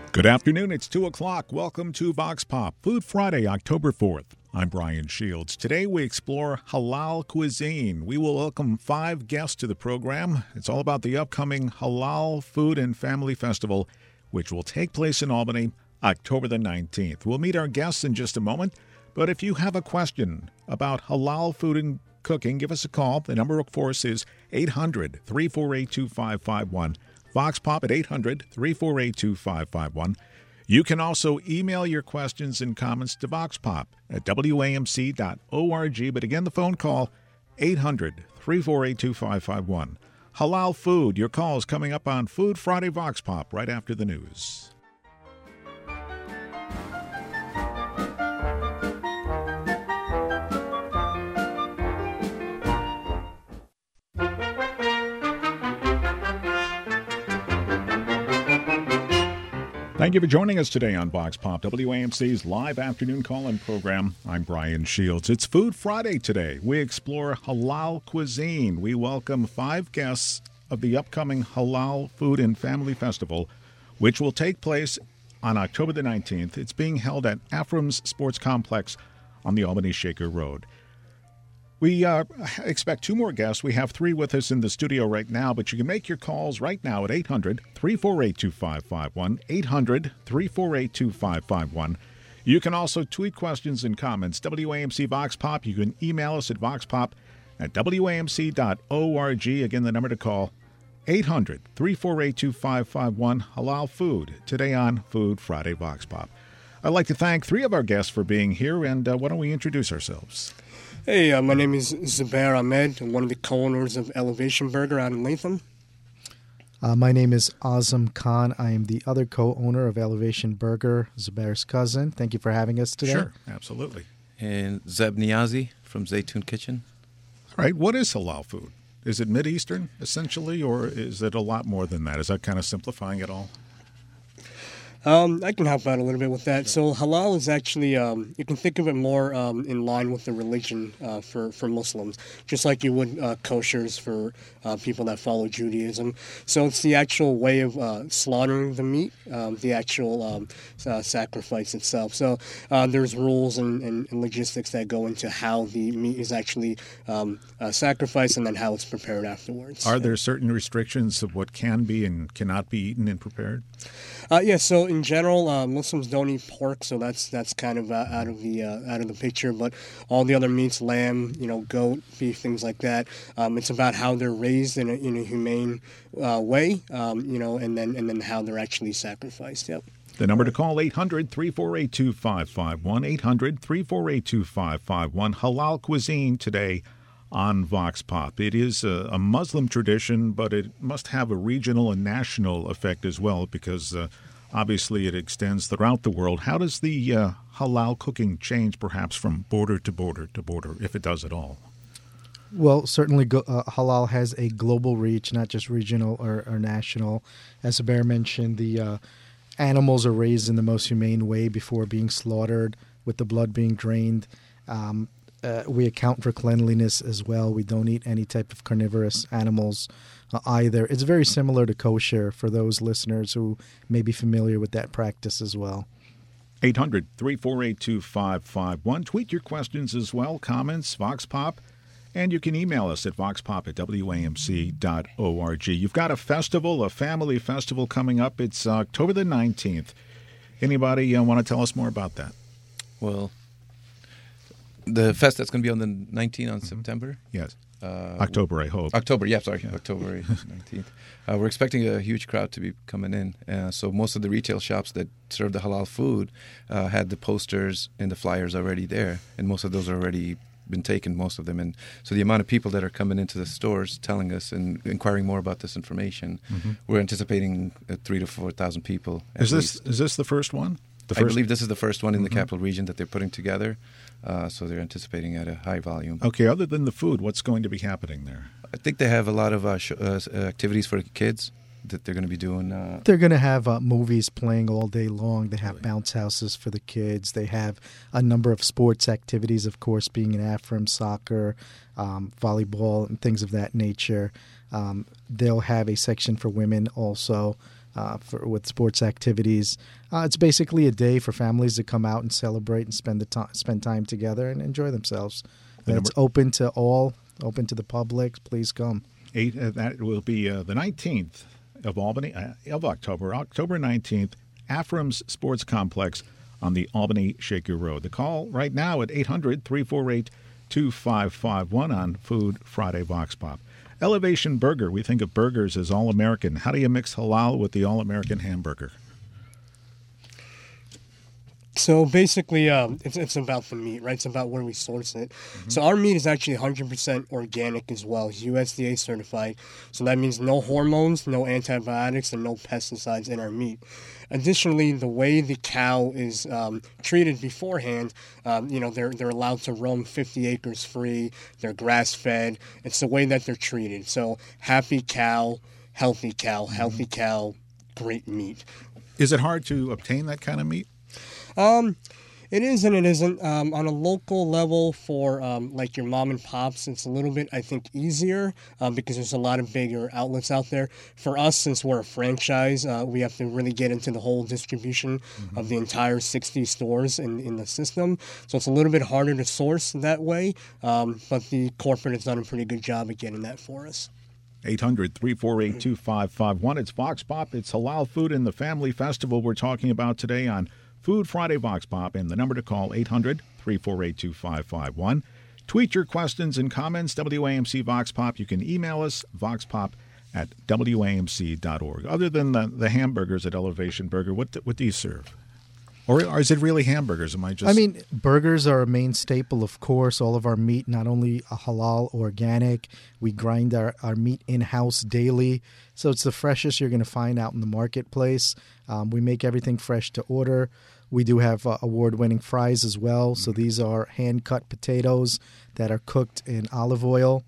Good afternoon. It's 2 o'clock. Welcome to Vox Pop, Food Friday, October 4th. I'm Brian Shields. Today we explore halal cuisine. We will welcome 5 guests to the program. It's all about the upcoming Halal Food and Family Festival, which will take place in Albany, October the 19th. We'll meet our guests in just a moment, but if you have a question about halal food and cooking, give us a call. The number, of course, is 800-348-2551. Vox Pop at 800-348-2551. You can also email your questions and comments to voxpop at wamc.org. But again, the phone call, 800-348-2551. Halal food, your calls coming up on Food Friday Vox Pop right after the news. Thank you for joining us today on Vox Pop, WAMC's live afternoon call-in program. I'm Brian Shields. It's Food Friday today. We explore halal cuisine. We welcome 5 guests of the upcoming Halal Food and Family Festival, which will take place on October the 19th. It's being held at Afram's Sports Complex on the Albany Shaker Road. We expect 2 more guests. We have 3 with us in the studio right now, but you can make your calls right now at 800-348-2551, 800-348-2551. You can also tweet questions and comments, WAMC Vox Pop. You can email us at voxpop@wamc.org. Again, the number to call, 800-348-2551. Halal food, today on Food Friday Vox Pop. I'd like to thank 3 of our guests for being here, and why don't we introduce ourselves? Hey, my name is Zubair Ahmed. I'm one of the co-owners of Elevation Burger out in Latham. My name is Azam Khan. I am the other co-owner of Elevation Burger, Zubair's cousin. Thank you for having us today. Sure, absolutely. And Zeb Niazi from Zaytun Kitchen. All right, what is halal food? Is it Mideastern, essentially, or is it a lot more than that? Is that kind of simplifying it all? I can help out a little bit with that. So halal is actually, you can think of it more in line with the religion for Muslims, just like you would koshers for people that follow Judaism. So it's the actual way of slaughtering the meat, the actual sacrifice itself. So there's rules and logistics that go into how the meat is actually sacrificed and then how it's prepared afterwards. Are there certain restrictions of what can be and cannot be eaten and prepared? Yeah, so in general, Muslims don't eat pork, so that's kind of out of the picture. But all the other meats, lamb, goat, beef, things like that, it's about how they're raised in a humane way, and then how they're actually sacrificed. Yep. The number to call, 800-348-2551, 800-348-2551. Halal cuisine today on Vox Pop. It is a Muslim tradition, but it must have a regional and national effect as well, because obviously it extends throughout the world. How does the halal cooking change perhaps from border to border to border, if it does at all? Well, certainly halal has a global reach, not just regional or national. As Zubair mentioned, the animals are raised in the most humane way before being slaughtered, with the blood being drained. We account for cleanliness as well. We don't eat any type of carnivorous animals either. It's very similar to kosher for those listeners who may be familiar with that practice as well. 800-348-2551. Tweet your questions as well, comments, Vox Pop, and you can email us at voxpop@wamc.org. You've got a festival, a family festival coming up. It's October the 19th. Anybody want to tell us more about that? Well, the fest that's going to be on the 19th on September. Yes. October, I hope. October 19th. We're expecting a huge crowd to be coming in. So most of the retail shops that serve the halal food had the posters and the flyers already there, and most of those are already been taken, most of them. And so the amount of people that are coming into the stores telling us and inquiring more about this information, we're anticipating 3,000 to 4,000 people. Is this the first one? I believe this is the first one in the capital region that they're putting together. So they're anticipating at a high volume. Okay, other than the food, what's going to be happening there? I think they have a lot of activities for the kids that they're going to be doing. They're going to have movies playing all day long. They have bounce houses for the kids. They have a number of sports activities, of course, being in Afram, soccer, volleyball, and things of that nature. They'll have a section for women also. with sports activities. It's basically a day for families to come out and celebrate and spend time together and enjoy themselves. It's open to all, open to the public. Please come. That will be the 19th of October 19th, Afram's Sports Complex on the Albany Shaker Road. The call right now at 800-348-2551 on Food Friday Vox Pop. Elevation Burger. We think of burgers as all-American. How do you mix halal with the all-American hamburger? So basically, it's about the meat, right? It's about where we source it. Mm-hmm. So our meat is actually 100% organic as well, USDA certified. So that means no hormones, no antibiotics, and no pesticides in our meat. Additionally, the way the cow is treated beforehand, they're allowed to roam 50 acres free. They're grass-fed. It's the way that they're treated. So happy cow, healthy cow, great meat. Is it hard to obtain that kind of meat? It is and it isn't. On a local level for like your mom and pops, it's a little bit, I think, easier because there's a lot of bigger outlets out there. For us, since we're a franchise, we have to really get into the whole distribution of the entire 60 stores in the system. So it's a little bit harder to source that way, but the corporate has done a pretty good job at getting that for us. 800-348-2551. It's Vox Pop. It's halal food in the family festival we're talking about today on Food Friday Vox Pop, and the number to call, 800-348-2551. Tweet your questions and comments, WAMC Vox Pop. You can email us, voxpop@wamc.org. Other than the hamburgers at Elevation Burger, what do you serve? Or is it really hamburgers? Burgers are a main staple, of course. All of our meat, not only halal, organic. We grind our meat in-house daily. So it's the freshest you're going to find out in the marketplace. We make everything fresh to order. We do have award-winning fries as well. So these are hand-cut potatoes that are cooked in olive oil.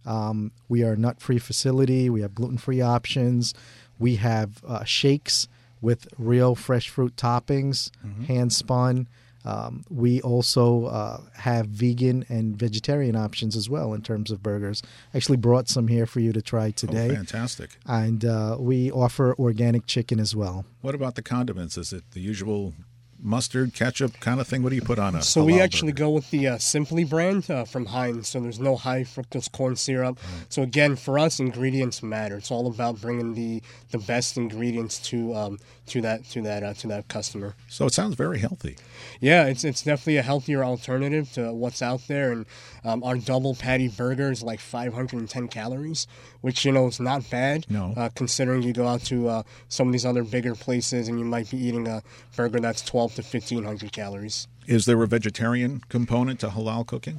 We are a nut-free facility. We have gluten-free options. We have shakes with real fresh fruit toppings, hand-spun. We also have vegan and vegetarian options as well in terms of burgers. Actually brought some here for you to try today. Oh, fantastic. And we offer organic chicken as well. What about the condiments? Is it the usual mustard, ketchup kind of thing? What do you put on a So we actually go with the Simply brand from Heinz. So there's no high fructose corn syrup. Right. So again, for us, ingredients matter. It's all about bringing the best ingredients to that customer. So it sounds very healthy. Yeah, it's definitely a healthier alternative to what's out there. And our double patty burger is like 510 calories, which is not bad. No. Considering you go out to some of these other bigger places and you might be eating a burger that's 12 to 1,500 calories. Is there a vegetarian component to halal cooking?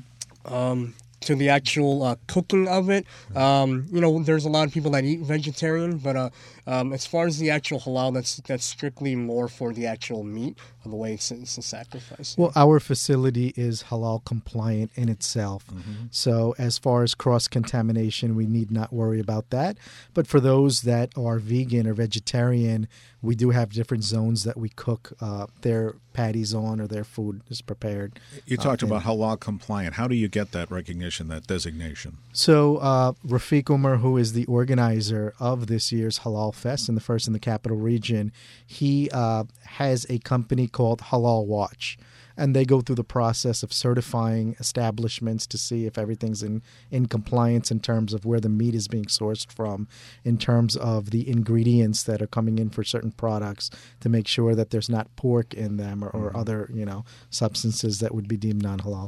To the actual cooking of it, there's a lot of people that eat vegetarian, but as far as the actual halal, that's strictly more for the actual meat, of the way it's a sacrifice. Well, our facility is halal compliant in itself. So as far as cross-contamination, we need not worry about that. But for those that are vegan or vegetarian, we do have different zones that we cook their patties on or their food is prepared. You talked about halal compliant. How do you get that recognition, that designation? So Rafiq Umar, who is the organizer of this year's Halal Fest and the first in the Capital Region, he has a company called Halal Watch. And they go through the process of certifying establishments to see if everything's in compliance in terms of where the meat is being sourced from, in terms of the ingredients that are coming in for certain products, to make sure that there's not pork in them or other substances that would be deemed non-halal.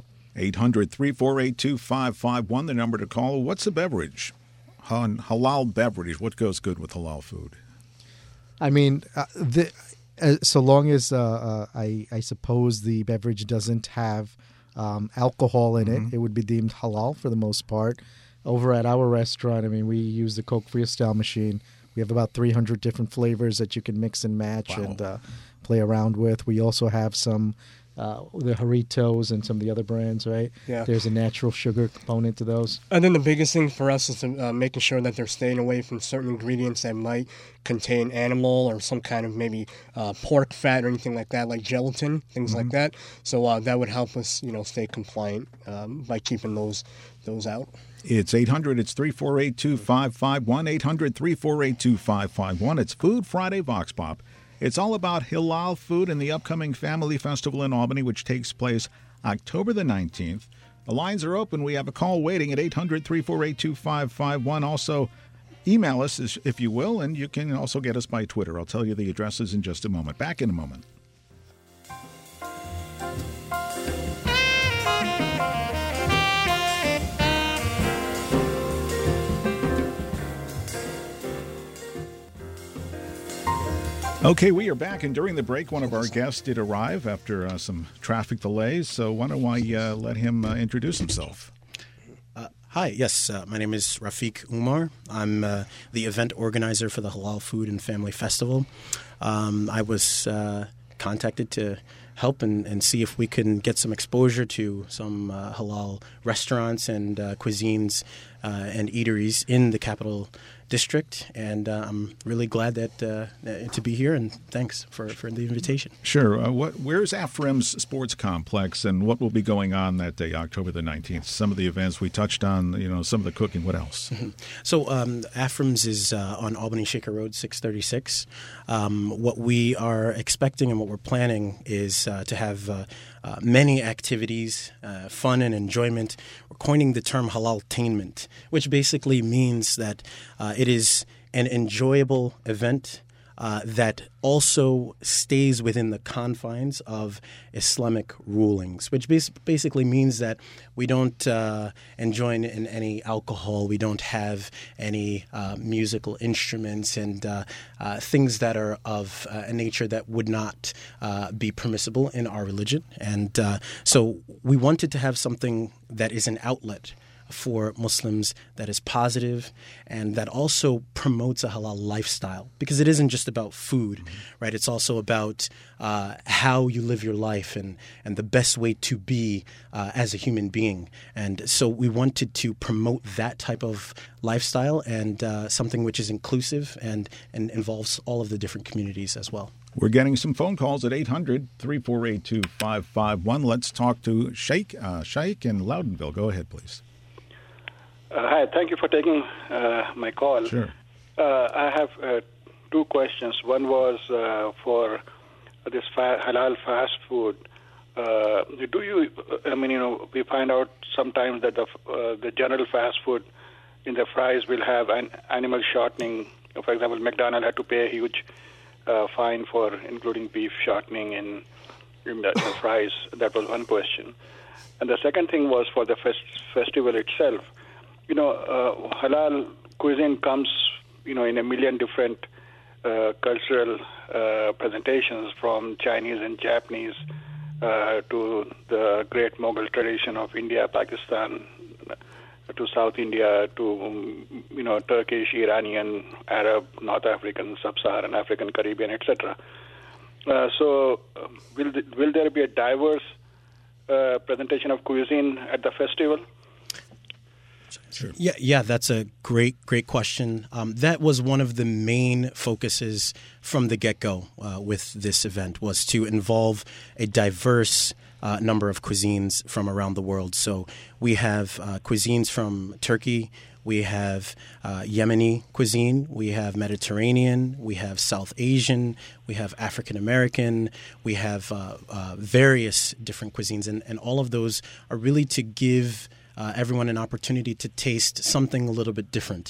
800-348-2551, the number to call. What's a beverage? Halal beverage. What goes good with halal food? So long as I suppose the beverage doesn't have alcohol in it, it would be deemed halal for the most part. Over at our restaurant, we use the Coke Freestyle machine. We have about 300 different flavors that you can mix and match and play around with. We also have some the Jarritos and some of the other brands, right? Yeah. There's a natural sugar component to those. And then the biggest thing for us is to, making sure that they're staying away from certain ingredients that might contain animal or some kind of maybe pork fat or anything like that, like gelatin, things like that. So that would help us, stay compliant by keeping those out. It's 800, it's 348-2551, 800-348-2551. It's Food Friday Vox Pop. It's all about halal food and the upcoming Family Festival in Albany, which takes place October the 19th. The lines are open. We have a call waiting at 800-348-2551. Also, email us if you will, and you can also get us by Twitter. I'll tell you the addresses in just a moment. Back in a moment. Okay, we are back, and during the break, one of our guests did arrive after some traffic delays, so why don't I let him introduce himself? Hi, yes, my name is Rafiq Umar. I'm the event organizer for the Halal Food and Family Festival. I was contacted to help and see if we can get some exposure to some halal restaurants and cuisines and eateries in the Capital District, and I'm really glad that to be here, and thanks for the invitation. Sure. Where's AFRIM's Sports Complex, and what will be going on that day, October the 19th? Some of the events we touched on, some of the cooking. What else? Mm-hmm. So AFRIM's is on Albany Shaker Road, 636. What we are expecting and what we're planning is to have many activities, fun and enjoyment. We're coining the term halaltainment, which basically means that it is an enjoyable event that also stays within the confines of Islamic rulings, which basically means that we don't enjoy in any alcohol, we don't have any musical instruments and things that are of a nature that would not be permissible in our religion. And so we wanted to have something that is an outlet for Muslims that is positive and that also promotes a halal lifestyle, because it isn't just about food, right? It's also about how you live your life and the best way to be as a human being. And so we wanted to promote that type of lifestyle and something which is inclusive and involves all of the different communities as well. We're getting some phone calls at 800-348-2551. Let's talk to Sheikh in Loudonville. Go ahead, please. Hi, thank you for taking my call. Sure. I have two questions. One was for this halal fast food. Do you? We find out sometimes that the general fast food in the fries will have an animal shortening. For example, McDonald's had to pay a huge fine for including beef shortening in the fries. That was one question. And the second thing was for the festival itself. Halal cuisine comes, in a million different cultural presentations, from Chinese and Japanese to the great Mughal tradition of India, Pakistan, to South India, to, Turkish, Iranian, Arab, North African, Sub-Saharan African, Caribbean, etc. So will there be a diverse presentation of cuisine at the festival? Sure. Yeah, that's a great question. That was one of the main focuses from the get-go with this event, was to involve a diverse number of cuisines from around the world. So we have cuisines from Turkey, we have Yemeni cuisine, we have Mediterranean, we have South Asian, we have African American, we have various different cuisines, and all of those are really to give everyone an opportunity to taste something a little bit different.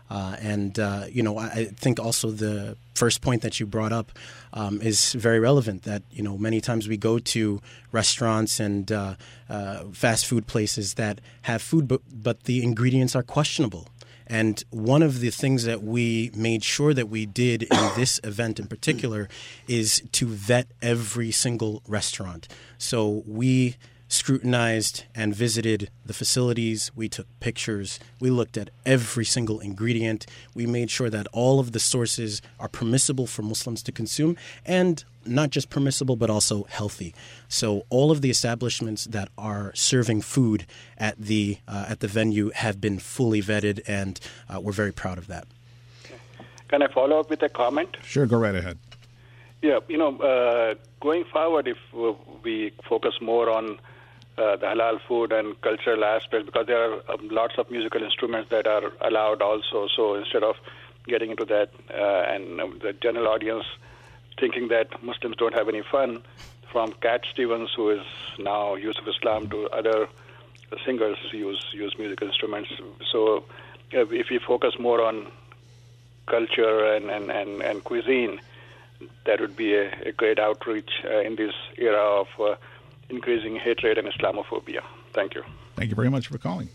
I think also the first point that you brought up is very relevant, that, many times we go to restaurants and fast food places that have food, but the ingredients are questionable. And one of the things that we made sure that we did in this event in particular is to vet every single restaurant. So we scrutinized and visited the facilities. We took pictures. We looked at every single ingredient. We made sure that all of the sources are permissible for Muslims to consume, and not just permissible, but also healthy. So all of the establishments that are serving food at the venue have been fully vetted, and we're very proud of that. Can I follow up with a comment? Sure, go right ahead. Yeah, going forward, if we focus more on the halal food and cultural aspects, because there are lots of musical instruments that are allowed also. So instead of getting into that and the general audience thinking that Muslims don't have any fun, from Cat Stevens, who is now Yusuf Islam, to other singers use musical instruments. So if we focus more on culture and cuisine, that would be a great outreach in this era of increasing hatred and Islamophobia. Thank you. Thank you very much for calling.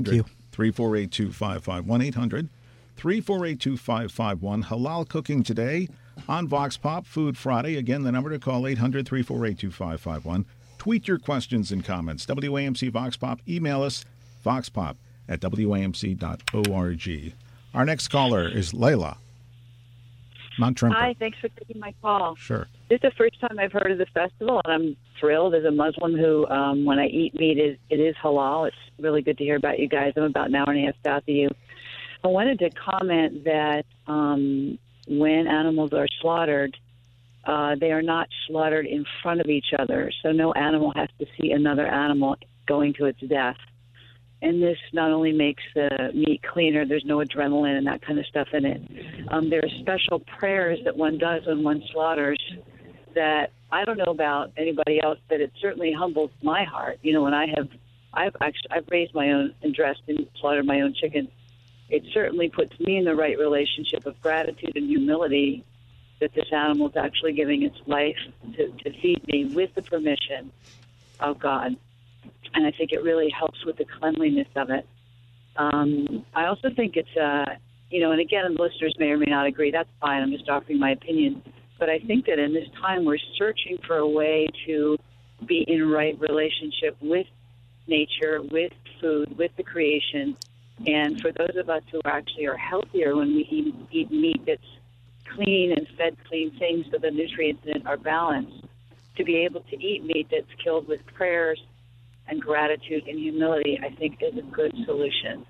800-348-2551. 800-348-2551. Halal Cooking Today on Vox Pop Food Friday. Again, the number to call, 800-348-2551. Tweet your questions and comments. WAMC Vox Pop. Email us, voxpop@wamc.org. Our next caller is Layla. Mount Trimper. Hi, thanks for taking my call. Sure. This is the first time I've heard of the festival, and I'm thrilled as a Muslim who, when I eat meat, it is halal. It's really good to hear about you guys. I'm about an hour and a half south of you. I wanted to comment that when animals are slaughtered, they are not slaughtered in front of each other, so no animal has to see another animal going to its death. And this not only makes the meat cleaner, there's no adrenaline and that kind of stuff in it. There are special prayers that one does when one slaughters that I don't know about anybody else, but it certainly humbles my heart. You know, when I've raised my own and dressed and slaughtered my own chicken, it certainly puts me in the right relationship of gratitude and humility that this animal is actually giving its life to feed me with the permission of God. And I think it really helps with the cleanliness of it. I also think it's, and again, the listeners may or may not agree. That's fine. I'm just offering my opinion. But I think that in this time, we're searching for a way to be in right relationship with nature, with food, with the creation. And for those of us who actually are healthier when we eat meat that's clean and fed clean things so the nutrients in it are balanced, to be able to eat meat that's killed with prayers and gratitude and humility, I think, is a good solution.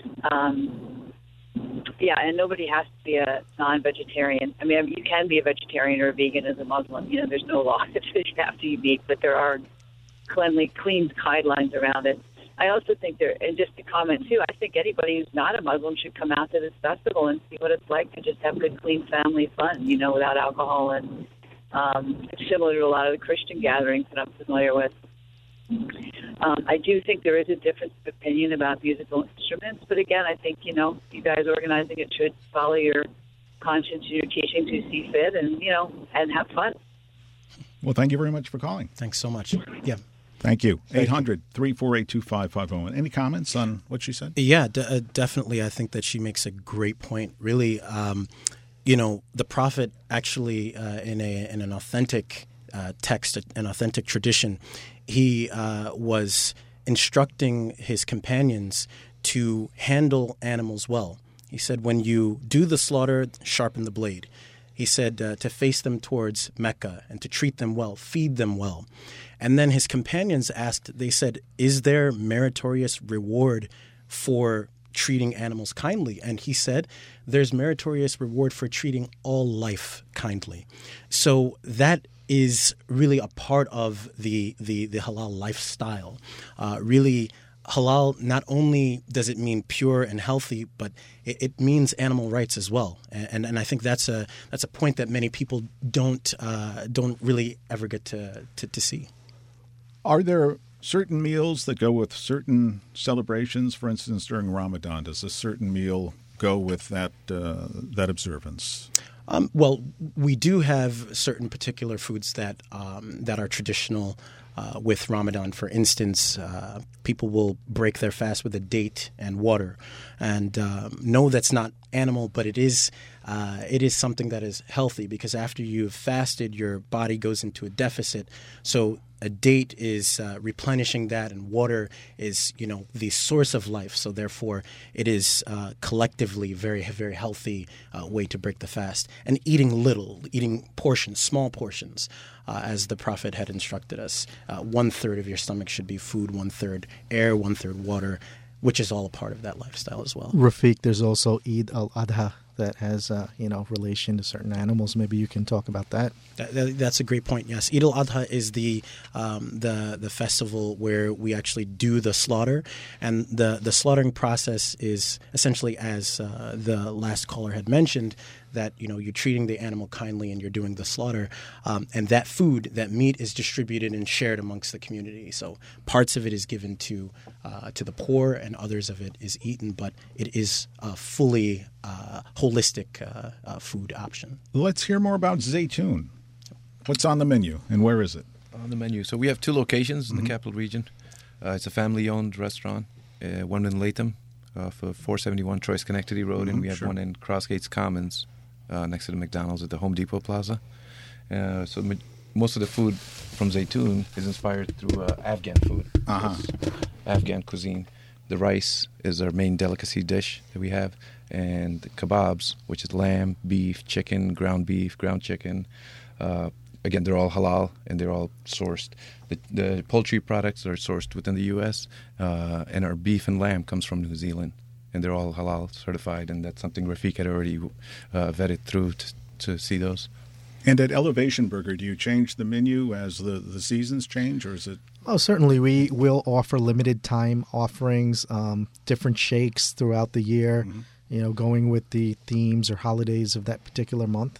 And nobody has to be a non-vegetarian. I mean, you can be a vegetarian or a vegan as a Muslim. You know, there's no law that says you have to eat meat, but there are clean guidelines around it. I also think and just to comment too, I think anybody who's not a Muslim should come out to this festival and see what it's like to just have good, clean family fun, without alcohol. And it's similar to a lot of the Christian gatherings that I'm familiar with. I do think there is a difference of opinion about musical instruments, but again, I think, you guys organizing it should follow your conscience and your teachings you see fit and have fun. Well, thank you very much for calling. Thanks so much. Yeah. Thank you. 800-348-2551. Any comments on what she said? Yeah, definitely. I think that she makes a great point. Really, the Prophet actually, in an authentic text, an authentic tradition, he was instructing his companions to handle animals well. He said, when you do the slaughter, sharpen the blade. He said to face them towards Mecca and to treat them well, feed them well. And then his companions asked, they said, is there meritorious reward for treating animals kindly? And he said, there's meritorious reward for treating all life kindly. So that is really a part of the halal lifestyle. Really, halal, not only does it mean pure and healthy, but it means animal rights as well. And I think that's a point that many people don't really ever get to see. Are there certain meals that go with certain celebrations? For instance, during Ramadan, does a certain meal go with that observance? Well, we do have certain particular foods that are traditional with Ramadan. For instance, people will break their fast with a date and water. And no, that's not animal, but it is something that is healthy, because after you've fasted, your body goes into a deficit. So a date is replenishing that, and water is, the source of life. So therefore, it is collectively very, very healthy way to break the fast. And eating portions, small portions, as the Prophet had instructed us. 1/3 of your stomach should be food, 1/3 air, 1/3 water, which is all a part of that lifestyle as well. Rafiq, there's also Eid al-Adha, that has relation to certain animals. Maybe you can talk about that. That's a great point. Yes, Eid al-Adha is the festival where we actually do the slaughter, and the slaughtering process is essentially, as the last caller had mentioned, that you're treating the animal kindly and you're doing the slaughter, and that food, that meat, is distributed and shared amongst the community. So parts of it is given to the poor, and others of it is eaten. But it is a fully holistic food option. Let's hear more about Zaytoon. What's on the menu and where is it? On the menu, so we have two locations in the capital region. It's a family-owned restaurant, one in Latham, for 471 Troy Schenectady Road, and we have one in Crossgates Commons, next to the McDonald's at the Home Depot Plaza. So most of the food from Zaytoon is inspired through Afghan food. Afghan cuisine. The rice is our main delicacy dish that we have, and the kebabs, which is lamb, beef, chicken, ground chicken. Again, they're all halal and they're all sourced. The poultry products are sourced within the U.S., and our beef and lamb comes from New Zealand, and they're all halal certified, and that's something Rafiq had already vetted through to see those. And at Elevation Burger, do you change the menu as the seasons change, or is it? Oh, certainly. We will offer limited time offerings, different shakes throughout the year, going with the themes or holidays of that particular month.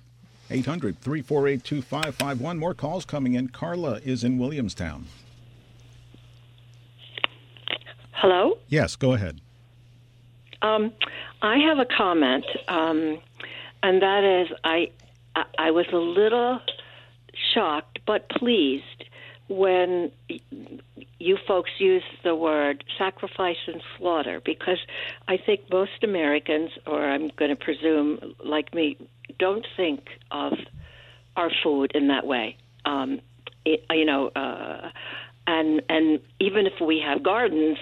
800-348-2551. More calls coming in. Carla is in Williamstown. Hello? Yes, go ahead. I have a comment, and that is I was a little shocked but pleased when you folks used the word sacrifice and slaughter, because I think most Americans, or I'm going to presume like me, don't think of our food in that way. And even if we have gardens,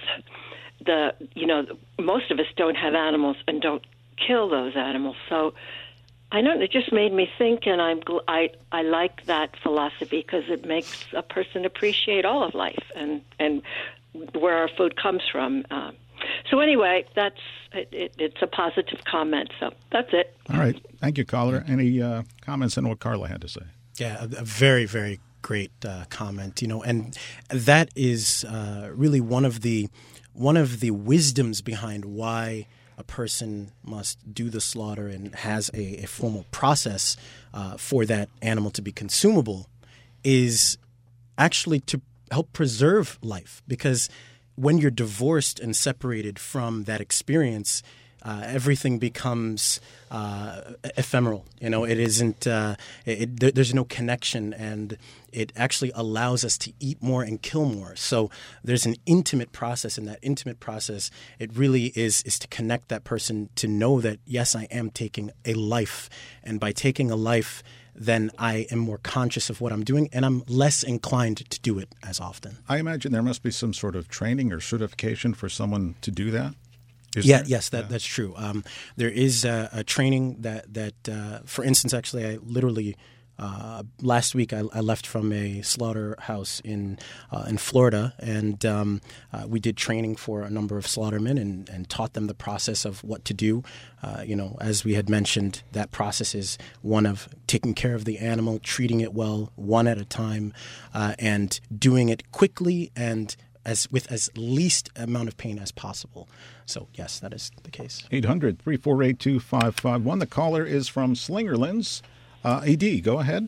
most of us don't have animals and don't kill those animals. So I don't know, it just made me think, and I like that philosophy because it makes a person appreciate all of life and where our food comes from. So anyway, it's a positive comment. So that's it. All right. Thank you, caller. Any comments on what Carla had to say? Yeah, a very, very great comment. And that is really one of the wisdoms behind why a person must do the slaughter and has a formal process for that animal to be consumable, is actually to help preserve life. Because when you're divorced and separated from that experience, everything becomes ephemeral. It isn't. There's no connection, and it actually allows us to eat more and kill more. So there's an intimate process, and that intimate process, it really is to connect that person to know that yes, I am taking a life, and by taking a life, then I am more conscious of what I'm doing, and I'm less inclined to do it as often. I imagine there must be some sort of training or certification for someone to do that. Yes, that's true. There is a training that for instance, actually, I literally last week I left from a slaughterhouse in Florida, and we did training for a number of slaughtermen and taught them the process of what to do. As we had mentioned, that process is one of taking care of the animal, treating it well, one at a time, and doing it quickly and with as least amount of pain as possible. So, yes, that is the case. 800-348-2551. The caller is from Slingerlands. AD, go ahead.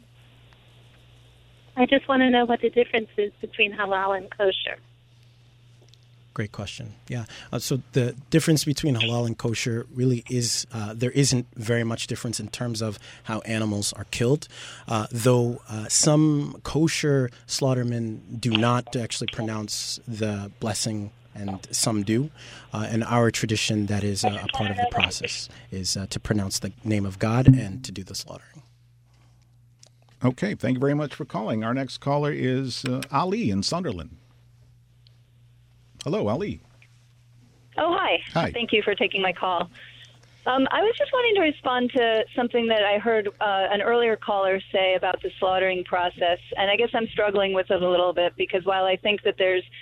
I just want to know what the difference is between halal and kosher. Great question. Yeah. So the difference between halal and kosher really is there isn't very much difference in terms of how animals are killed, though some kosher slaughtermen do not actually pronounce the blessing, and some do. In our tradition, that is a part of the process, is to pronounce the name of God and to do the slaughtering. Okay. Thank you very much for calling. Our next caller is Ali in Sunderland. Hello, Ali. Oh, hi. Hi. Thank you for taking my call. I was just wanting to respond to something that I heard an earlier caller say about the slaughtering process, and I guess I'm struggling with it a little bit because while I think that there's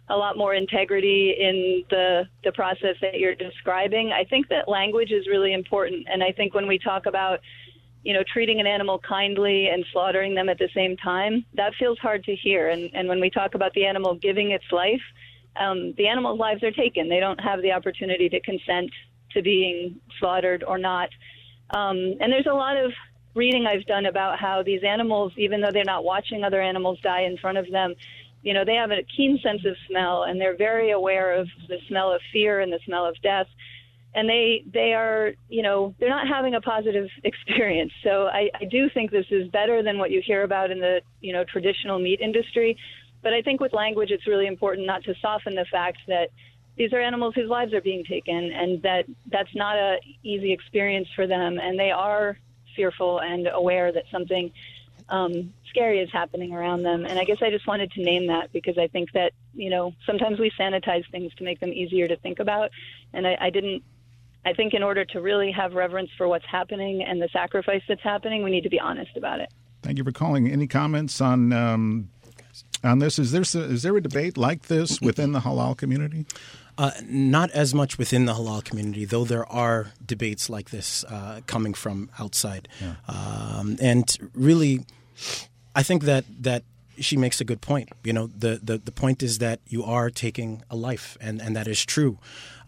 a lot more integrity in the process that you're describing. I think that language is really important. And I think when we talk about, treating an animal kindly and slaughtering them at the same time, that feels hard to hear. And when we talk about the animal giving its life, the animal's lives are taken. They don't have the opportunity to consent to being slaughtered or not. And there's a lot of reading I've done about how these animals, even though they're not watching other animals die in front of them, they have a keen sense of smell, and they're very aware of the smell of fear and the smell of death. And they are, they're not having a positive experience. So I do think this is better than what you hear about in the, traditional meat industry. But I think with language, it's really important not to soften the fact that these are animals whose lives are being taken, and that's not an easy experience for them. And they are fearful and aware that something scary is happening around them. And I guess I just wanted to name that because I think that, sometimes we sanitize things to make them easier to think about. And I think in order to really have reverence for what's happening and the sacrifice that's happening, we need to be honest about it. Thank you for calling. Any comments on this? Is there a debate like this within the halal community? Not as much within the halal community, though there are debates like this coming from outside. Yeah. And really, I think that she makes a good point. The point is that you are taking a life, and that is true.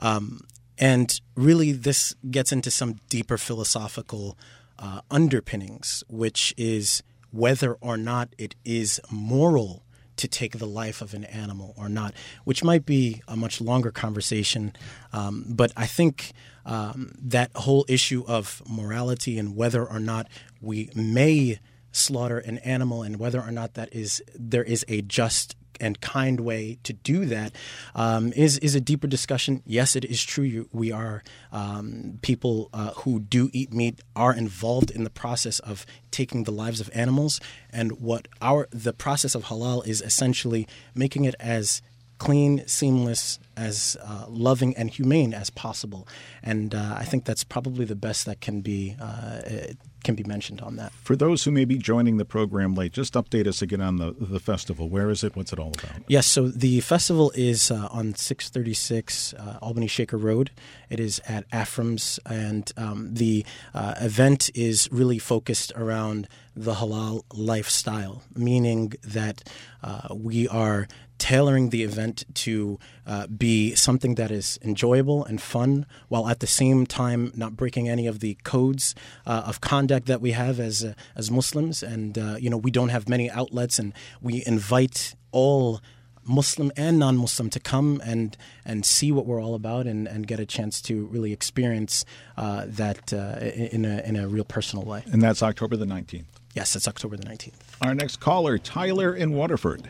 And really, this gets into some deeper philosophical underpinnings, which is whether or not it is moral to take the life of an animal or not, which might be a much longer conversation. But I think that whole issue of morality and whether or not we may slaughter an animal and whether or not there is a just and kind way to do that is a deeper discussion. Yes, it is true. We are people who do eat meat are involved in the process of taking the lives of animals, and the process of halal is essentially making it as clean, seamless, as loving and humane as possible. And I think that's probably the best that can be mentioned on that. For those who may be joining the program late, just update us again on the festival. Where is it? What's it all about? Yes, so the festival is on 636 Albany Shaker Road. It is at Afram's, and the event is really focused around the halal lifestyle, meaning that we are tailoring the event to be something that is enjoyable and fun, while at the same time not breaking any of the codes of conduct that we have as Muslims. And we don't have many outlets, and we invite all Muslim and non-Muslim to come and see what we're all about and get a chance to really experience that in a real personal way. And that's October the 19th. Yes, it's October the 19th. Our next caller, Tyler in Waterford.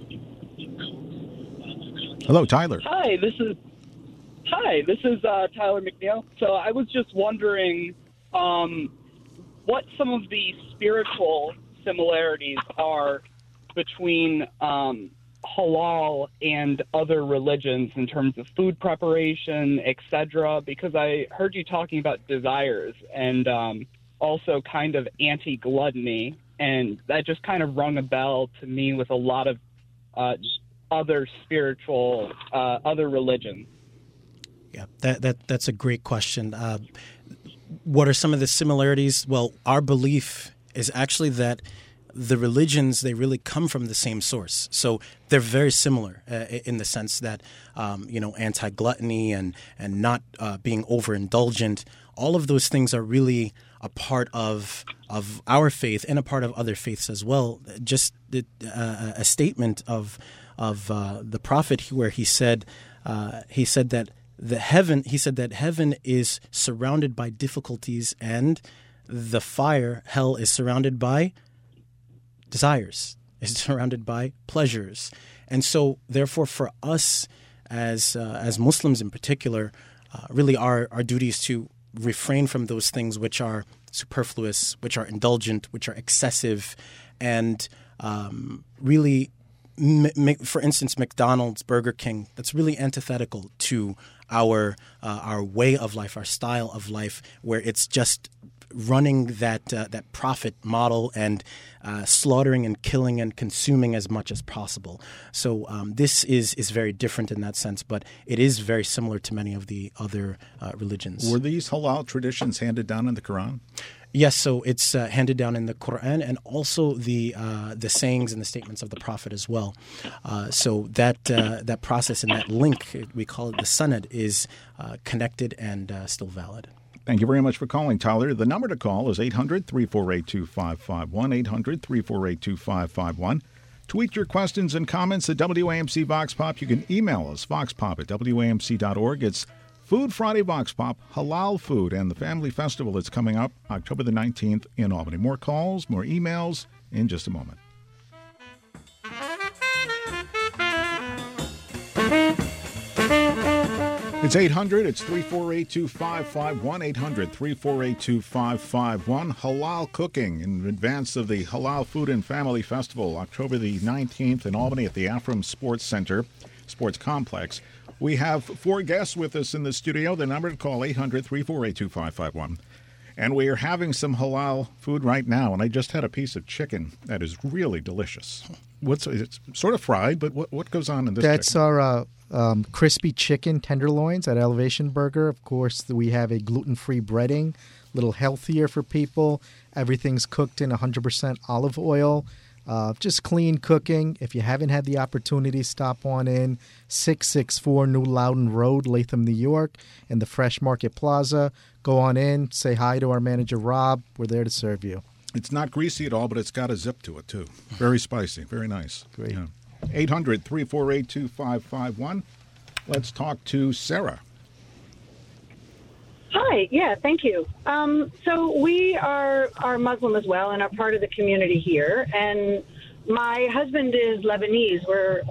Hello, Tyler. Hi, this is Tyler McNeil. So I was just wondering what some of the spiritual similarities are between halal and other religions in terms of food preparation, etc. Because I heard you talking about desires and also kind of anti-gluttony, and that just kind of rung a bell to me with a lot of other spiritual, other religions. Yeah, that's a great question. What are some of the similarities? Well, our belief is actually that the religions, they really come from the same source. So they're very similar in the sense that, anti-gluttony and not being overindulgent, all of those things are really a part of our faith and a part of other faiths as well. Just a statement of the Prophet where he said that heaven is surrounded by difficulties and the fire, hell, is surrounded by desires, is surrounded by pleasures. And so therefore for us as Muslims in particular, really our duty is to refrain from those things which are superfluous, which are indulgent, which are excessive, and really, for instance, McDonald's, Burger King, that's really antithetical to our way of life, our style of life, where it's just running that profit model and slaughtering and killing and consuming as much as possible. So this is very different in that sense, but it is very similar to many of the other religions. Were these halal traditions handed down in the Quran? Yes, so it's handed down in the Quran and also the sayings and the statements of the Prophet as well. So that process and that link, we call it the sanad, is connected and still valid. Thank you very much for calling, Tyler. The number to call is 800-348-2551, 800-348-2551. Tweet your questions and comments at WAMC Vox Pop. You can email us, voxpop@wamc.org. It's Food Friday Vox Pop, halal food, and the Family Festival that's coming up October the 19th in Albany. More calls, more emails in just a moment. It's 800-348-2551, 800-348-2551. Halal cooking in advance of the Halal Food and Family Festival, October the 19th in Albany at the Afram Sports Center, Sports Complex. We have 4 guests with us in the studio. The number to call, 800-348-2551. And we are having some halal food right now, and I just had a piece of chicken that is really delicious. It's sort of fried, but what goes on in this That's chicken? our crispy chicken tenderloins at Elevation Burger. Of course, we have a gluten-free breading, a little healthier for people. Everything's cooked in 100% olive oil. Just clean cooking. If you haven't had the opportunity, stop on in 664 New Loudon Road, Latham, New York, in the Fresh Market Plaza. Go on in, say hi to our manager, Rob. We're there to serve you. It's not greasy at all, but it's got a zip to it, too. Very spicy. Very nice. Great. Yeah. 800-348-2551. Let's talk to Sarah. Hi, yeah, thank you. So we are Muslim as well and are part of the community here. And my husband is Lebanese.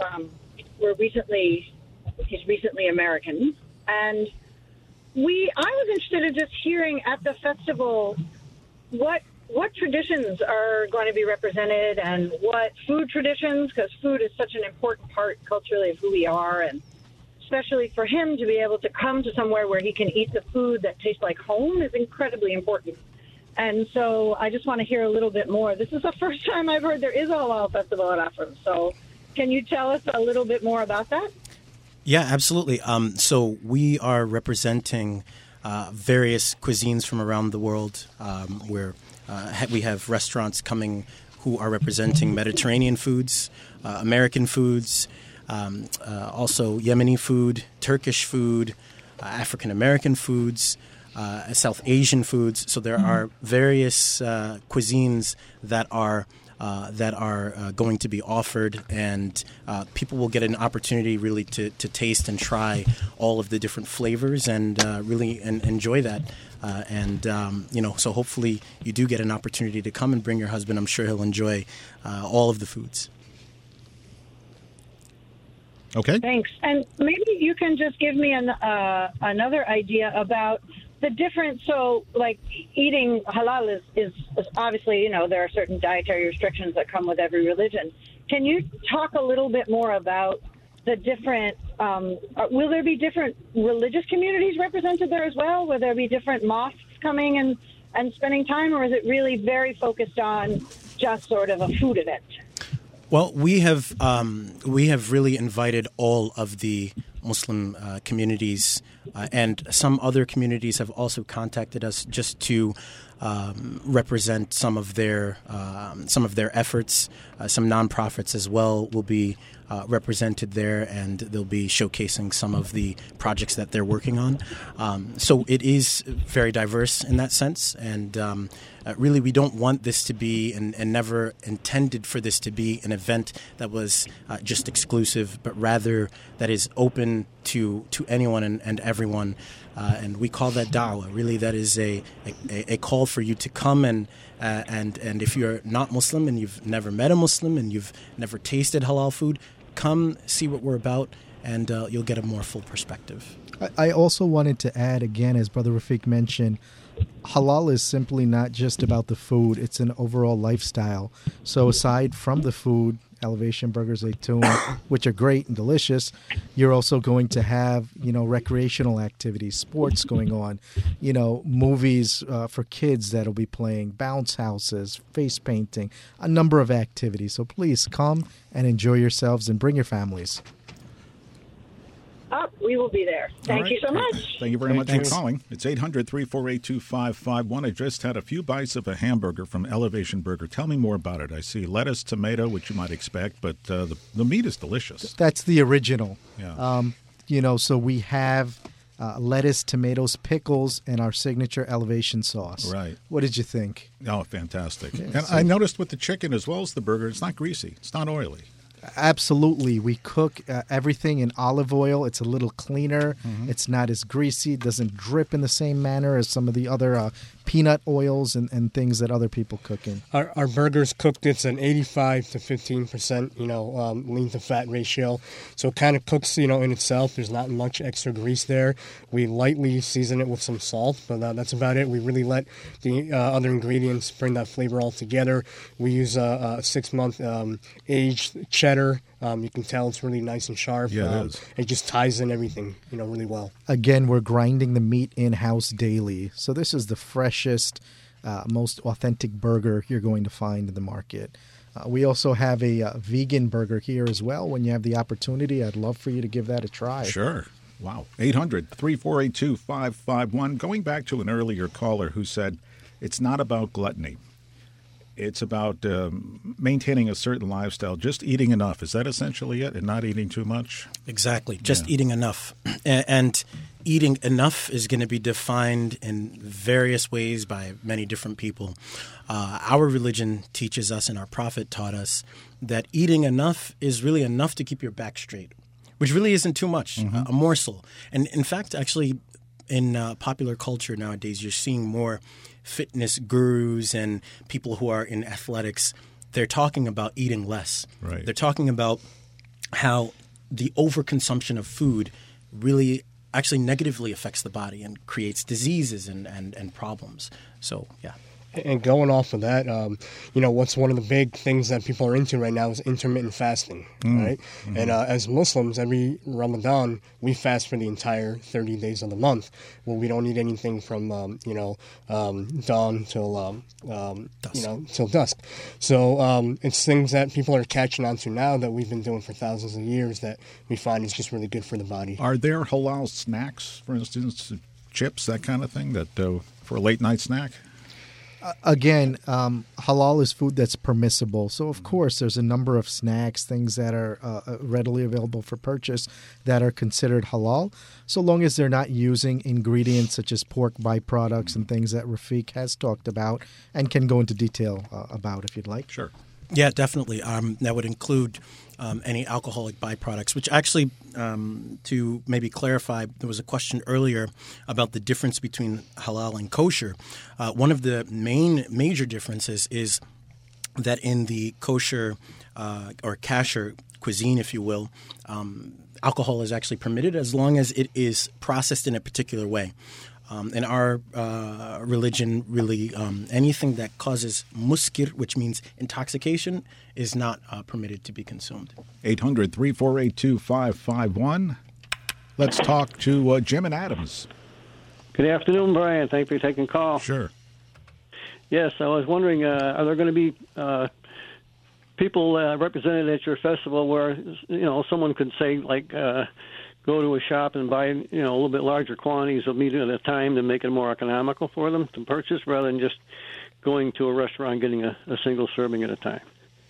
He's recently American. And I was interested in just hearing at the festival what traditions are going to be represented and what food traditions, because food is such an important part culturally of who we are, and especially for him to be able to come to somewhere where he can eat the food that tastes like home is incredibly important. And so I just want to hear a little bit more. This is the first time I've heard there is a halal festival at Afram. So can you tell us a little bit more about that? Yeah, absolutely. So we are representing various cuisines from around the world where we have restaurants coming who are representing Mediterranean foods, American foods, also Yemeni food, Turkish food, African-American foods, South Asian foods. So there are various cuisines that are going to be offered, and people will get an opportunity really to taste and try all of the different flavors and really enjoy that. So hopefully you do get an opportunity to come and bring your husband. I'm sure he'll enjoy all of the foods. Okay. Thanks. And maybe you can just give me another idea about the difference. So, like, eating halal is obviously, there are certain dietary restrictions that come with every religion. Can you talk a little bit more about the different, will there be different religious communities represented there as well? Will there be different mosques coming and spending time, or is it really very focused on just sort of a food event? Well, we have really invited all of the Muslim communities, and some other communities have also contacted us just to represent some of their efforts. Some nonprofits as well will be represented there, and they'll be showcasing some of the projects that they're working on. So it is very diverse in that sense, and really we don't want this to be, and never intended for this to be, an event that was just exclusive, but rather that is open to anyone and everyone. And we call that da'wah. Really, that is a call for you to come and if you're not Muslim and you've never met a Muslim and you've never tasted halal food, come see what we're about, and you'll get a more full perspective. I also wanted to add, again, as Brother Rafiq mentioned, halal is simply not just about the food. It's an overall lifestyle. So aside from the food, Elevation Burgers, Zaytoon, which are great and delicious, you're also going to have, recreational activities, sports going on, movies for kids that'll be playing, bounce houses, face painting, a number of activities. So please come and enjoy yourselves and bring your families. We will be there. Thank you so much. Thank you very much for calling. It's 800-348-2551. I just had a few bites of a hamburger from Elevation Burger. Tell me more about it. I see lettuce, tomato, which you might expect, but the meat is delicious. That's the original. Yeah. So we have lettuce, tomatoes, pickles, and our signature Elevation sauce. Right. What did you think? Oh, fantastic. Yeah, and I noticed with the chicken as well as the burger, it's not greasy. It's not oily. Absolutely. We cook everything in olive oil. It's a little cleaner. Mm-hmm. It's not as greasy. It doesn't drip in the same manner as some of the other peanut oils and things that other people cook in. Our burgers cooked, it's an 85 to 15%, lean to fat ratio. So it kind of cooks, in itself. There's not much extra grease there. We lightly season it with some salt, but that's about it. We really let the other ingredients bring that flavor all together. We use a 6-month aged cheddar. You can tell it's really nice and sharp. Yeah, it is. It just ties in everything, really well. Again, we're grinding the meat in-house daily. So this is the freshest, most authentic burger you're going to find in the market. We also have a vegan burger here as well. When you have the opportunity, I'd love for you to give that a try. Sure. Wow. 800-348-2551. Going back to an earlier caller who said it's not about gluttony. It's about maintaining a certain lifestyle, just eating enough. Is that essentially it, and not eating too much? Exactly, just eating enough. And eating enough is going to be defined in various ways by many different people. Our religion teaches us, and our prophet taught us, that eating enough is really enough to keep your back straight, which really isn't too much, a morsel. And in fact, actually, in popular culture nowadays, you're seeing more fitness gurus and people who are in athletics. They're talking about eating less. Right. They're talking about how the overconsumption of food really actually negatively affects the body and creates diseases and problems. So, yeah. And going off of that, what's one of the big things that people are into right now is intermittent fasting, right? Mm-hmm. And as Muslims, every Ramadan, we fast for the entire 30 days of the month. Well, we don't eat anything from, dawn till, till dusk. So it's things that people are catching on to now that we've been doing for thousands of years that we find is just really good for the body. Are there halal snacks, for instance, chips, that kind of thing, that for a late-night snack? Again, halal is food that's permissible. So, of course, there's a number of snacks, things that are readily available for purchase that are considered halal, so long as they're not using ingredients such as pork byproducts and things that Rafiq has talked about and can go into detail about if you'd like. Sure. Yeah, definitely. That would include any alcoholic byproducts, which actually, to maybe clarify, there was a question earlier about the difference between halal and kosher. One of the major differences is that in the kosher or kasher cuisine, if you will, alcohol is actually permitted as long as it is processed in a particular way. In our religion, really, anything that causes muskir, which means intoxication, is not permitted to be consumed. 800-348-2551. Let's talk to Jim and Adams. Good afternoon, Brian. Thank you for taking the call. Sure. Yes, I was wondering, are there going to be people represented at your festival where, someone could say, like, go to a shop and buy, a little bit larger quantities of meat at a time to make it more economical for them to purchase rather than just going to a restaurant and getting a single serving at a time?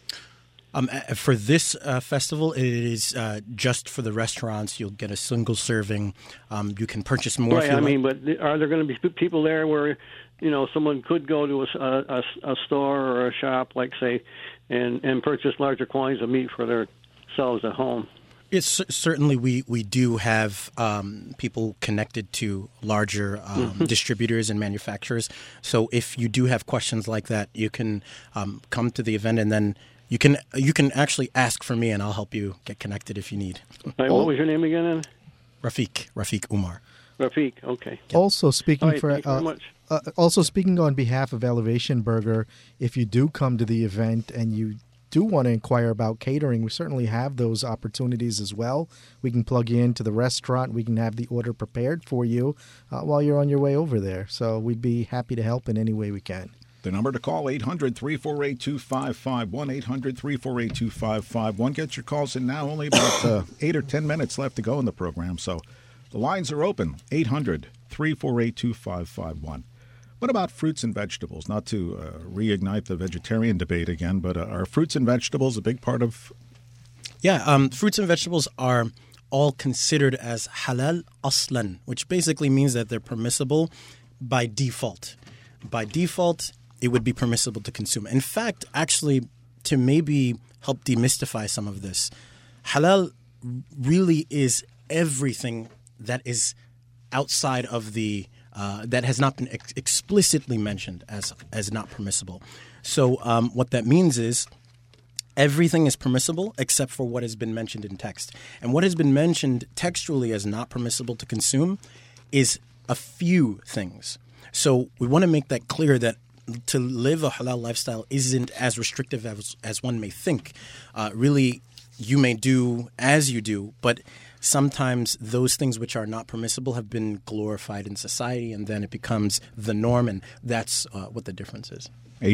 For this festival, it is just for the restaurants. You'll get a single serving. You can purchase more. Right, but are there going to be people there where, someone could go to a store or a shop, like, say, and purchase larger quantities of meat for themselves at home? It's certainly we do have people connected to larger distributors and manufacturers. So if you do have questions like that, you can come to the event, and then you can actually ask for me, and I'll help you get connected if you need. Right, what was your name again? Rafiq Umar. Rafiq, okay. Also, speaking right, for thank you very much. Also, speaking on behalf of Elevation Burger, if you do come to the event and you do want to inquire about catering, we certainly have those opportunities as well. We can plug you into the restaurant. We can have the order prepared for you while you're on your way over there. So we'd be happy to help in any way we can. The number to call, 800-348-2551, 800-348-2551. Get your calls in now. Only about 8 or 10 minutes left to go in the program, so the lines are open, 800-348-2551. What about fruits and vegetables? Not to reignite the vegetarian debate again, but are fruits and vegetables a big part of... Yeah, fruits and vegetables are all considered as halal aslan, which basically means that they're permissible by default. By default, it would be permissible to consume. In fact, actually, to maybe help demystify some of this, halal really is everything that is outside of the that has not been explicitly mentioned as not permissible. So what that means is everything is permissible except for what has been mentioned in text. And what has been mentioned textually as not permissible to consume is a few things. So we want to make that clear that to live a halal lifestyle isn't as restrictive as one may think. Really, you may do as you do, but sometimes those things which are not permissible have been glorified in society, and then it becomes the norm, and that's what the difference is.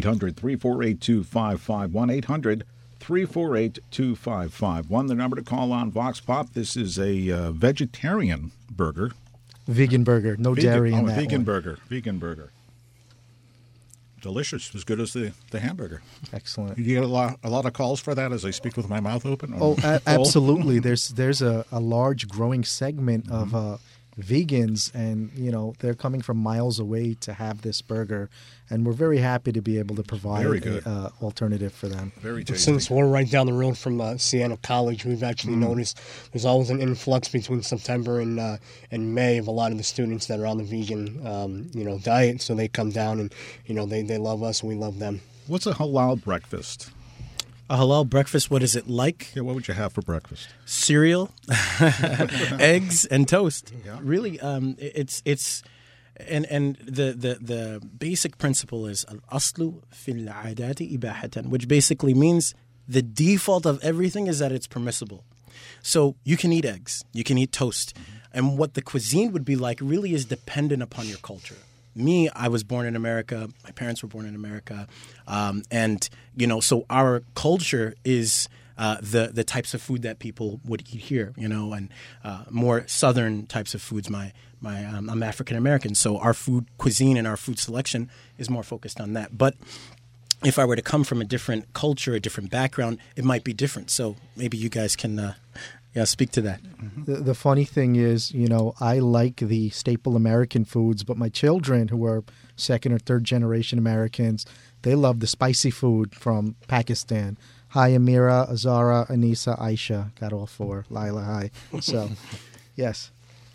800-348-2551, 800-348-2551. The number to call on Vox Pop. This is a vegetarian burger. Vegan burger, no dairy in that vegan one. burger. Vegan burger. Delicious, as good as the hamburger. Excellent. You get a lot of calls for that as I speak with my mouth open? Oh, absolutely. There's a large growing segment of vegans, and they're coming from miles away to have this burger, and we're very happy to be able to provide an alternative for them. Very tasty. Since we're right down the road from Siena College, we've actually noticed there's always an influx between September and May of a lot of the students that are on the vegan diet. So they come down and they love us and we love them. What's a halal breakfast? A halal breakfast, what is it like? Yeah, what would you have for breakfast? Cereal, eggs, and toast. Yeah. Really, it's and the basic principle is al-aslu fil adati ibahatan, which basically means the default of everything is that it's permissible. So you can eat eggs, you can eat toast, and what the cuisine would be like really is dependent upon your culture. Me, I was born in America. My parents were born in America, and so our culture is the types of food that people would eat here. And more southern types of foods. I'm African American, so our food cuisine and our food selection is more focused on that. But if I were to come from a different culture, a different background, it might be different. So maybe you guys can. Speak to that. The funny thing is, I like the staple American foods, but my children, who are second or third generation Americans, they love the spicy food from Pakistan. Hi, Amira, Azara, Anisa, Aisha. Got all four. Lila, hi. So, yes.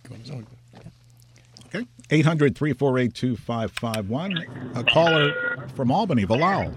Okay. 800-348-2551. A caller from Albany, Bilal.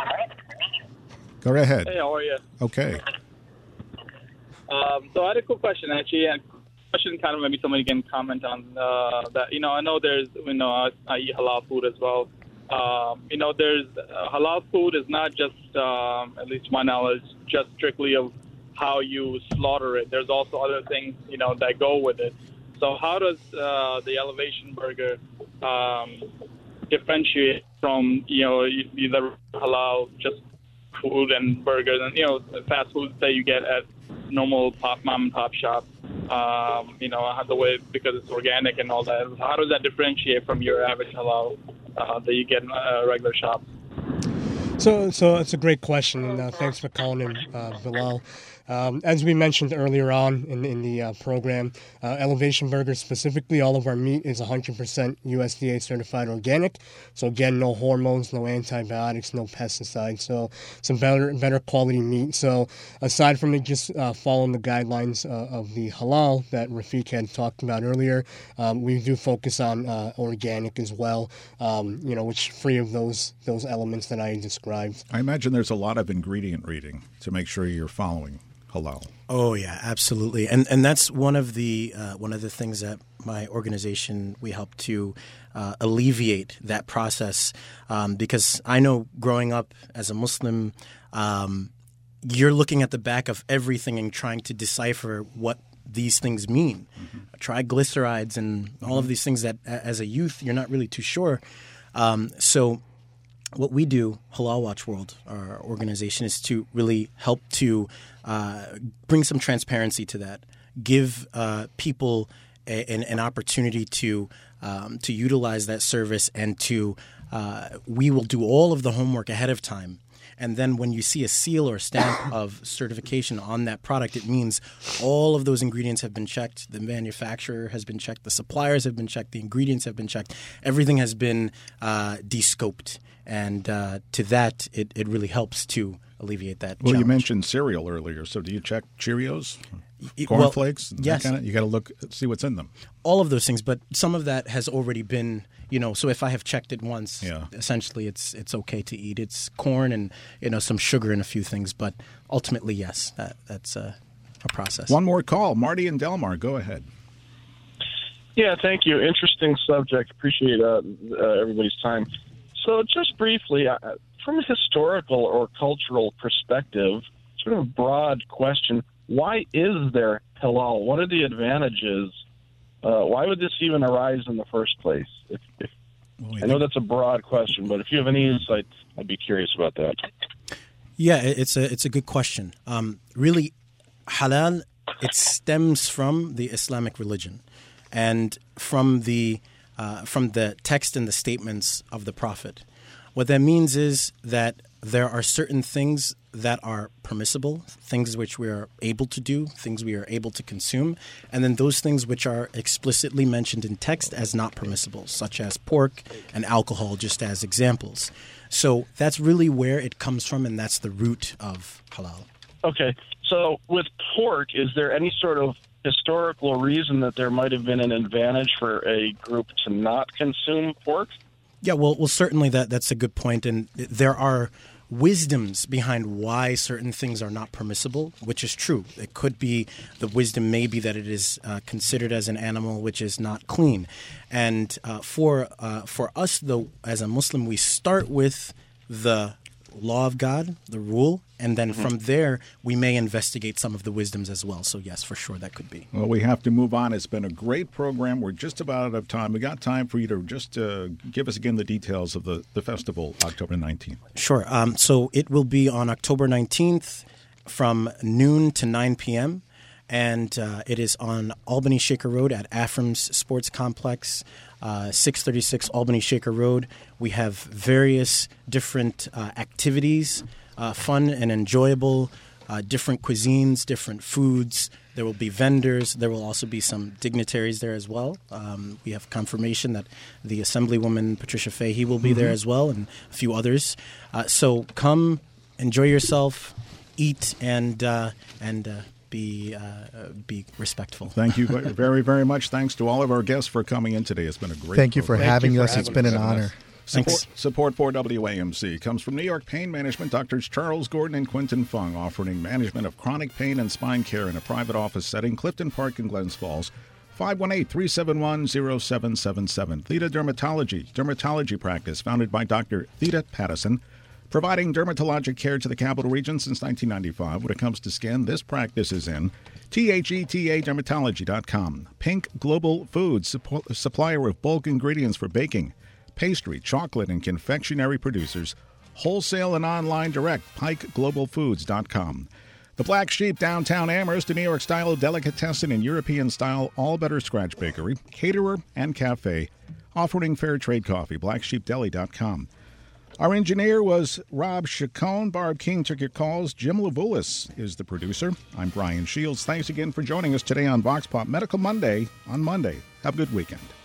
Go ahead. Hey, how are you? Okay. So I had a quick question, actually. A question kind of maybe somebody can comment on that. I know there's, I eat halal food as well. There's halal food is not just, at least to my knowledge, just strictly of how you slaughter it. There's also other things, that go with it. So how does the Elevation Burger differentiate from, either halal, just food and burgers and, fast food that you get at normal mom and pop shop, the way, because it's organic and all that. How does that differentiate from your average halal that you get in a regular shop? So it's a great question, and thanks for calling in, Bilal. As we mentioned earlier on in the program, Elevation Burger specifically, all of our meat is 100% USDA certified organic. So again, no hormones, no antibiotics, no pesticides. So some better quality meat. So aside from just following the guidelines of the halal that Rafiq had talked about earlier, we do focus on organic as well. Which free of those elements that I described. I imagine there's a lot of ingredient reading to make sure you're following halal? Oh yeah, absolutely, and that's one of the things that my organization, we help to alleviate that process, because I know growing up as a Muslim, you're looking at the back of everything and trying to decipher what these things mean. Triglycerides and all of these things that as a youth you're not really too sure. So what we do, Halal Watch World, our organization, is to really help to bring some transparency to that, give people an opportunity to utilize that service, and we will do all of the homework ahead of time. And then when you see a seal or stamp of certification on that product, it means all of those ingredients have been checked. The manufacturer has been checked. The suppliers have been checked. The ingredients have been checked. Everything has been de-scoped. And to that, it really helps to alleviate that challenge. You mentioned cereal earlier. So do you check Cheerios, cornflakes? Yes. You got to look, see what's in them. All of those things, but some of that has already been, so if I have checked it once, essentially it's okay to eat. It's corn and, some sugar and a few things, but ultimately, yes, that's a process. One more call. Marty and Delmar, go ahead. Yeah, thank you. Interesting subject. Appreciate everybody's time. So just briefly, from a historical or cultural perspective, sort of a broad question, why is there halal? What are the advantages? Why would this even arise in the first place? I know that's a broad question, but if you have any insight, I'd be curious about that. Yeah, it's a good question. Really, halal, it stems from the Islamic religion and from the text and the statements of the Prophet. What that means is that there are certain things that are permissible, things which we are able to do, things we are able to consume, and then those things which are explicitly mentioned in text as not permissible, such as pork and alcohol, just as examples. So that's really where it comes from, and that's the root of halal. Okay, so with pork, is there any sort of historical reason that there might have been an advantage for a group to not consume pork? Yeah, well, certainly that's a good point, and there are wisdoms behind why certain things are not permissible, which is true. It could be the wisdom may be that it is considered as an animal which is not clean, and for us though, as a Muslim, we start with the law of God, the rule, and then from there we may investigate some of the wisdoms as well. So yes, for sure, that could be. Well, we have to move on. It's been a great program. We're just about out of time. We got time for you to just give us again the details of the festival, October 19th. Sure. So it will be on October 19th from noon to 9 p.m., and it is on Albany Shaker Road at Aframs Sports Complex, 636 Albany Shaker Road. We have various different activities, fun and enjoyable, different cuisines, different foods. There will be vendors. There will also be some dignitaries there as well. We have confirmation that the Assemblywoman Patricia Fahey will be there as well, and a few others. So come, enjoy yourself, eat, and be respectful. Thank you very, very much. Thanks to all of our guests for coming in today. It's been a great Thank you for program. having us. It's been an honor. Support for WAMC comes from New York Pain Management, Doctors Charles Gordon and Quentin Fung, offering management of chronic pain and spine care in a private office setting, Clifton Park in Glens Falls. 518-371-0777. Theta Dermatology practice founded by Dr. Theta Pattison, providing dermatologic care to the capital region since 1995. When it comes to skin, this practice is in. THETA-dermatology.com. Pink Global Foods, supplier of bulk ingredients for baking, pastry, chocolate, and confectionery producers. Wholesale and online direct. PikeGlobalFoods.com. The Black Sheep, downtown Amherst, a New York-style delicatessen and European-style all-better scratch bakery, caterer, and cafe, offering fair trade coffee. BlackSheepDeli.com. Our engineer was Rob Chacon. Barb King took your calls. Jim Levulis is the producer. I'm Brian Shields. Thanks again for joining us today on Vox Pop Medical Monday on Monday. Have a good weekend.